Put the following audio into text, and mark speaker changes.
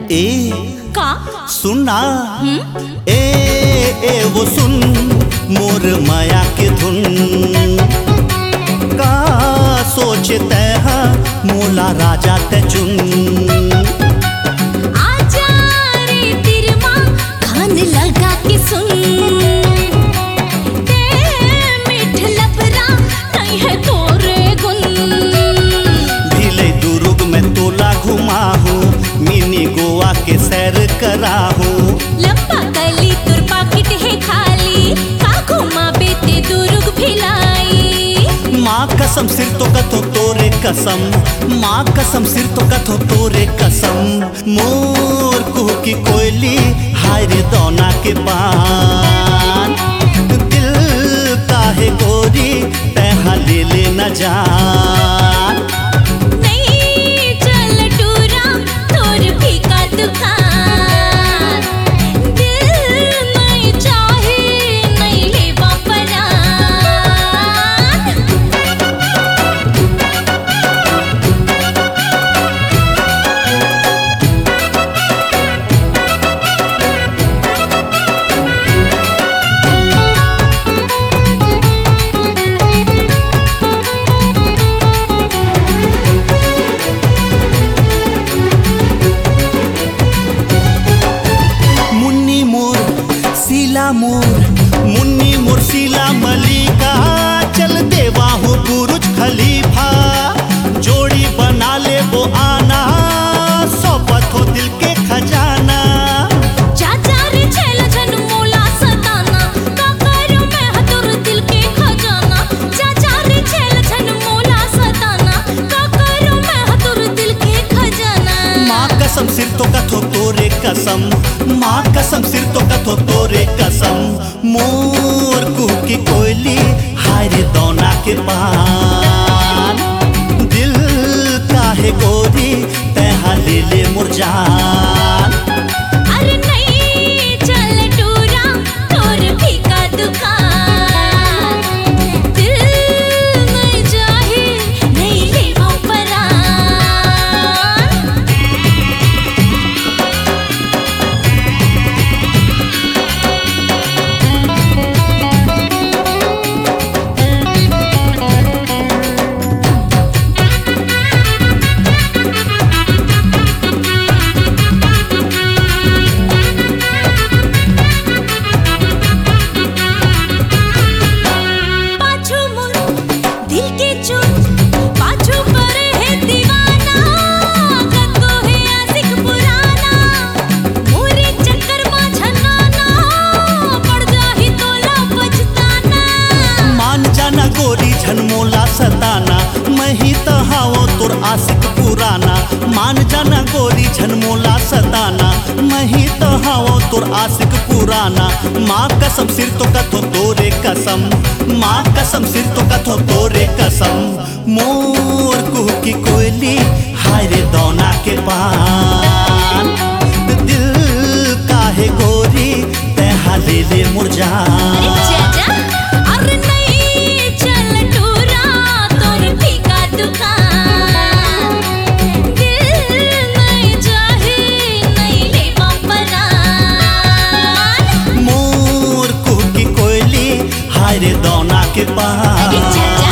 Speaker 1: ए
Speaker 2: का
Speaker 1: सुनना ए वो सुन मोर माया के धुन का सोचते हैं मोला राजा ते चुन
Speaker 2: आजा रे तेरे माँ कान लगा के सुन ते मीठ लबरा नहीं है तोरे गुन
Speaker 1: ढीले दुर्ग में तोला घुमा हूँ मिनी गोवा के सैर करा हूँ
Speaker 2: लंबा गली तुर पाकिट है खाली का घुमा बेते दुर्ग भिलाई
Speaker 1: माँ कसम सिर तो कथो तोरे कसम माँ कसम सिर तो कथो तोरे कसम मोर कुह की कोयली हाय रे दौना के पान दिल काहे गोरी तैहा ले ले न जान
Speaker 2: नहीं चल टूरा तोर फीका दुकान दिल नहीं चाहे नहीं लेवा परान
Speaker 1: मुन्नी मोर शीला मलिका चल देवा हो बुरुज खलीफा जोड़ी बना ले वो आना सोबत हो दिल के खजाना
Speaker 2: चाचा रे छेल जन मोला सताना का करूं मैं हतुर दिल के खजाना चाचा रे छेल जन मोला सताना का करूं मैं हतुर दिल के खजाना
Speaker 1: माँ कसम सिर तो कथो तोरे कसम माँ कसम सिर तो कथो तोरे कसम मोर कुह की कोयली हाय रे दौना के पान दिल काहे गोरी तैहा ले ले मुरझान
Speaker 2: अरे नहीं चल टूरा तोर फीका दुकान दिल नहीं चाहे नहीं लेवा परान
Speaker 1: मोला सताना मैं ही तो हाओ तोर आशिक पुराना मान जाना गोरी झन मोला सताना मैं ही तो हाओ तोर आशिक पुराना माँ कसम सिर तो कथो तोरे कसम माँ कसम सिर तो कथो तोरे कसम मोर कुह की कोयली हाय रे दौना के पान दिल काहे गोरी तैहा ले ले मुरझान
Speaker 2: अरे
Speaker 1: दौना के पास।